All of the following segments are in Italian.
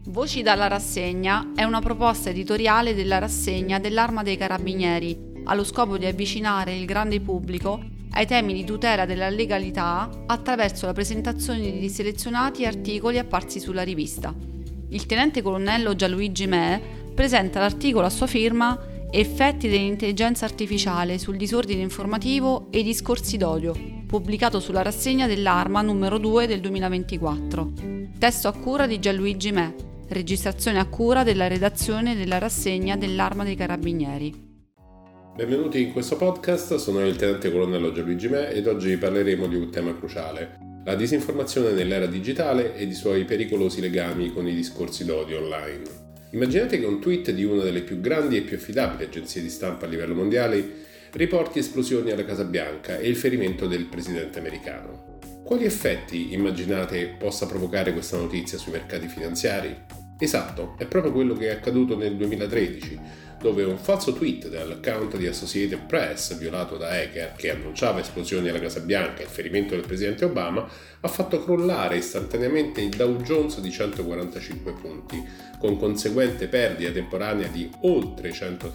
Voci dalla rassegna è una proposta editoriale della rassegna dell'Arma dei Carabinieri, allo scopo di avvicinare il grande pubblico ai temi di tutela della legalità attraverso la presentazione di selezionati articoli apparsi sulla rivista. Il tenente colonnello Gianluigi Me presenta l'articolo a sua firma Effetti dell'intelligenza artificiale sul disordine informativo e i discorsi d'odio, pubblicato sulla rassegna dell'Arma numero 2 del 2024. Testo a cura di Gianluigi Me, registrazione a cura della redazione della rassegna dell'Arma dei Carabinieri. Benvenuti in questo podcast, sono il tenente colonnello Gianluigi Me ed oggi parleremo di un tema cruciale, la disinformazione nell'era digitale ed i suoi pericolosi legami con i discorsi d'odio online. Immaginate che un tweet di una delle più grandi e più affidabili agenzie di stampa a livello mondiale riporti esplosioni alla Casa Bianca e il ferimento del presidente americano. Quali effetti immaginate possa provocare questa notizia sui mercati finanziari? Esatto, è proprio quello che è accaduto nel 2013, dove un falso tweet dall'account di Associated Press violato da hacker che annunciava esplosioni alla Casa Bianca e il ferimento del presidente Obama ha fatto crollare istantaneamente il Dow Jones di 145 punti, con conseguente perdita temporanea di oltre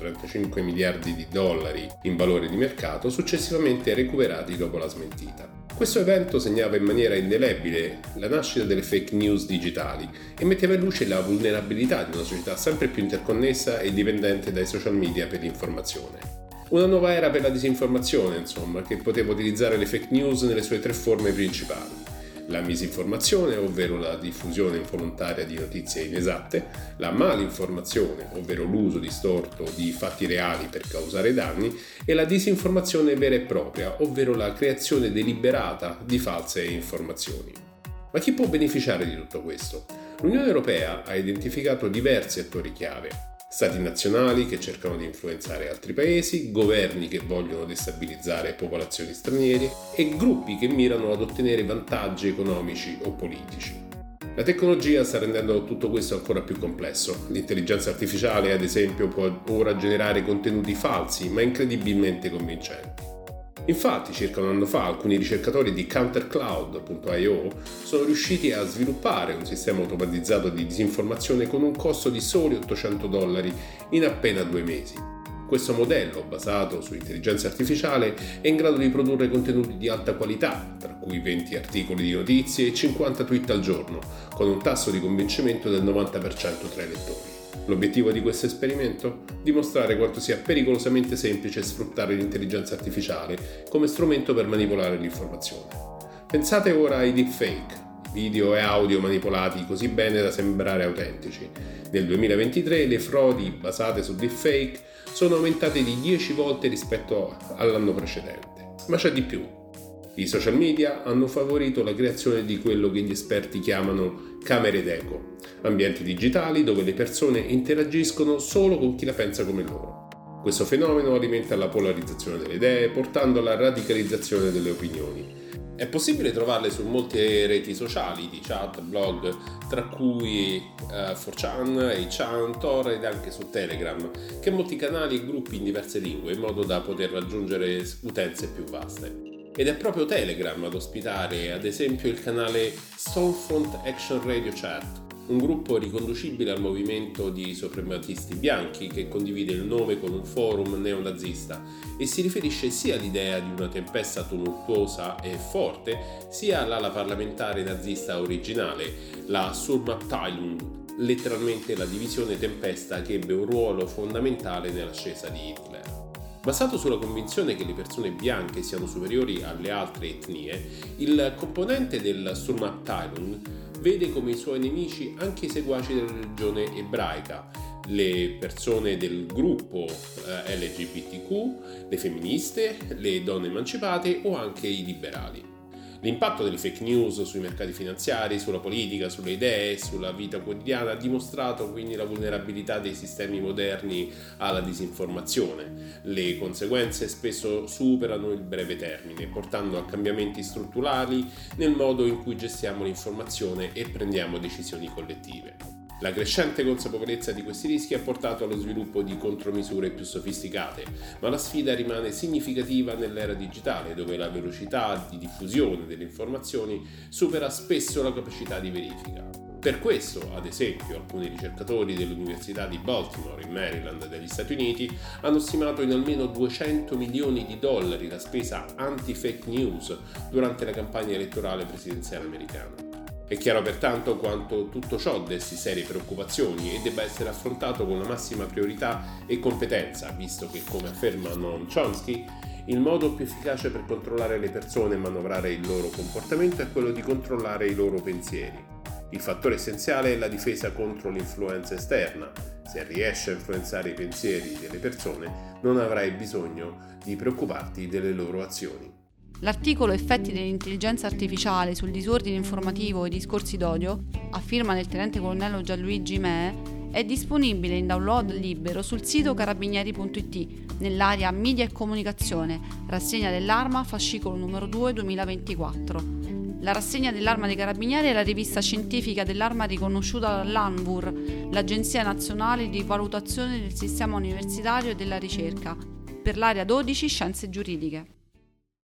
135 miliardi di dollari in valore di mercato, successivamente recuperati dopo la smentita. Questo evento segnava in maniera indelebile la nascita delle fake news digitali e metteva in luce la vulnerabilità di una società sempre più interconnessa e dipendente dai social media per l'informazione. Una nuova era per la disinformazione, insomma, che poteva utilizzare le fake news nelle sue tre forme principali. La misinformazione, ovvero la diffusione involontaria di notizie inesatte, la malinformazione, ovvero l'uso distorto di fatti reali per causare danni, e la disinformazione vera e propria, ovvero la creazione deliberata di false informazioni. Ma chi può beneficiare di tutto questo? L'Unione Europea ha identificato diversi attori chiave. Stati nazionali che cercano di influenzare altri paesi, governi che vogliono destabilizzare popolazioni straniere e gruppi che mirano ad ottenere vantaggi economici o politici. La tecnologia sta rendendo tutto questo ancora più complesso. L'intelligenza artificiale, ad esempio, può ora generare contenuti falsi ma incredibilmente convincenti. Infatti, circa un anno fa, alcuni ricercatori di countercloud.io sono riusciti a sviluppare un sistema automatizzato di disinformazione con un costo di soli $800 in appena 2 mesi. Questo modello, basato su intelligenza artificiale, è in grado di produrre contenuti di alta qualità, tra cui 20 articoli di notizie e 50 tweet al giorno, con un tasso di convincimento del 90% tra i lettori. L'obiettivo di questo esperimento? Dimostrare quanto sia pericolosamente semplice sfruttare l'intelligenza artificiale come strumento per manipolare l'informazione. Pensate ora ai deepfake, video e audio manipolati così bene da sembrare autentici. Nel 2023 le frodi basate su deepfake sono aumentate di 10 volte rispetto all'anno precedente. Ma c'è di più. I social media hanno favorito la creazione di quello che gli esperti chiamano camere d'eco, ambienti digitali dove le persone interagiscono solo con chi la pensa come loro. Questo fenomeno alimenta la polarizzazione delle idee, portando alla radicalizzazione delle opinioni. È possibile trovarle su molte reti sociali di chat, blog, tra cui 4chan, 8chan, Tor ed anche su Telegram, che ha molti canali e gruppi in diverse lingue, in modo da poter raggiungere utenze più vaste. Ed è proprio Telegram ad ospitare ad esempio il canale Stormfront Action Radio Chat, un gruppo riconducibile al movimento di suprematisti bianchi che condivide il nome con un forum neonazista e si riferisce sia all'idea di una tempesta tumultuosa e forte, sia all'ala parlamentare nazista originale, la Sturmabteilung, letteralmente la divisione tempesta che ebbe un ruolo fondamentale nell'ascesa di Hitler. Basato sulla convinzione che le persone bianche siano superiori alle altre etnie, il componente del Sturmabteilung vede come i suoi nemici anche i seguaci della religione ebraica, le persone del gruppo LGBTQ, le femministe, le donne emancipate o anche i liberali. L'impatto delle fake news sui mercati finanziari, sulla politica, sulle idee e sulla vita quotidiana ha dimostrato quindi la vulnerabilità dei sistemi moderni alla disinformazione. Le conseguenze spesso superano il breve termine, portando a cambiamenti strutturali nel modo in cui gestiamo l'informazione e prendiamo decisioni collettive. La crescente consapevolezza di questi rischi ha portato allo sviluppo di contromisure più sofisticate, ma la sfida rimane significativa nell'era digitale, dove la velocità di diffusione delle informazioni supera spesso la capacità di verifica. Per questo, ad esempio, alcuni ricercatori dell'Università di Baltimore in Maryland degli Stati Uniti hanno stimato in almeno $200 milioni la spesa anti-fake news durante la campagna elettorale presidenziale americana. È chiaro pertanto quanto tutto ciò desti serie preoccupazioni e debba essere affrontato con la massima priorità e competenza, visto che, come afferma Noam Chomsky, il modo più efficace per controllare le persone e manovrare il loro comportamento è quello di controllare i loro pensieri. Il fattore essenziale è la difesa contro l'influenza esterna. Se riesci a influenzare i pensieri delle persone, non avrai bisogno di preoccuparti delle loro azioni. L'articolo Effetti dell'intelligenza artificiale sul disordine informativo e i discorsi d'odio, a firma del tenente colonnello Gianluigi Me, è disponibile in download libero sul sito carabinieri.it nell'area Media e Comunicazione, rassegna dell'Arma, fascicolo numero 2 2024. La rassegna dell'Arma dei Carabinieri è la rivista scientifica dell'Arma riconosciuta dall'ANVUR, l'Agenzia Nazionale di Valutazione del Sistema Universitario e della Ricerca, per l'area 12 Scienze Giuridiche.